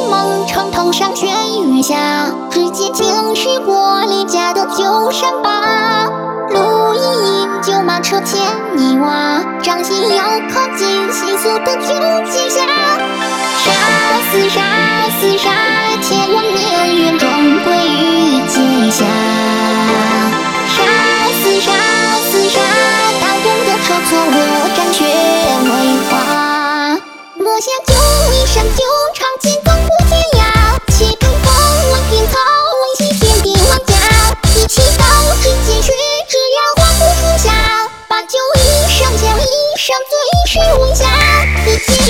梦，城头上悬云霞，只见青石过离家的旧山坝。路一饮酒马车牵泥娃，掌心要靠近细诉的旧街下。杀死杀死杀，千万年远终归于稷下。杀死杀死杀，大人的车错我战却为花。落下旧衣衫旧长剑，总不天涯。且看风闻天草，闻西天地万家。一起刀之间血之牙，花不出下。把酒一上将，一上醉是问下。一起